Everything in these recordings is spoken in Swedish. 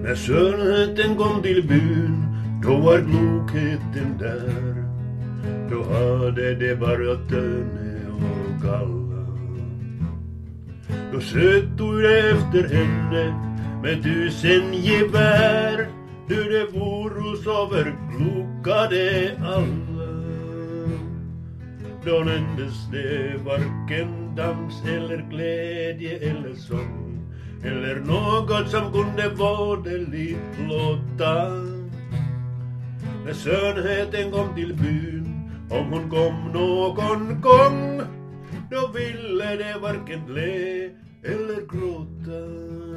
När skönheten kom till byn, då var klokheten där. Då hade det bara töne och galla. Då sökt du efter henne med 1000 gevär. Du det voro så verklokade alla. Då nämndes det varken dans eller glädje eller sång, eller något som kunde vådeligt låta. När skönheten kom till byn, om hon kom någon gång, då ville det varken le eller gråta.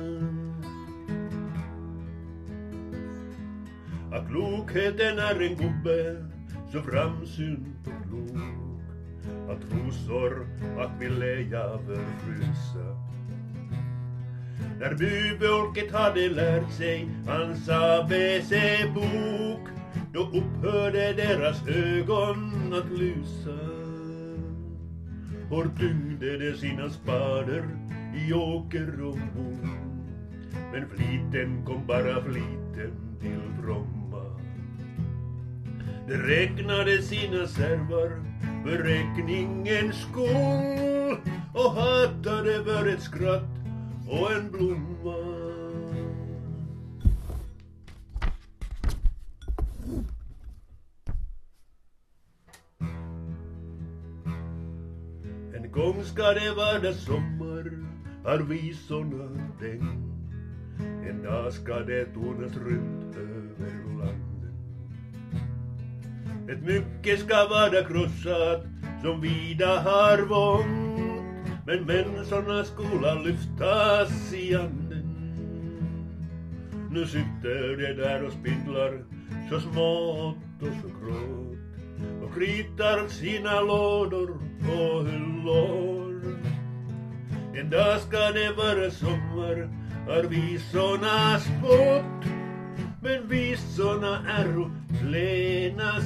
Att klokheten är en gubbe så framsynt och klok, att rosor att ville jag förfrysa. När byfolket hade lärt sig hans ABC-bok, då upphörde deras ögon att lysa. Hårt tyngde de sina spader i åker och bom, men fliten kom bara fliten till fromma. De räknade sina servar för räkningens skull och hatade för ett skratt och en blomma. En gång ska det vara sommar, har visorna däng. En dag ska det tonas runt över landen. Ett mycket ska vara krossat som vida har vångt, men människorna skola lyftas i anden. Nu sitter de där och spindlar så smått och så gråt och kritar sina lådor på hyllor. En dag ska det vara sommar, har visorna spått, men visorna är klena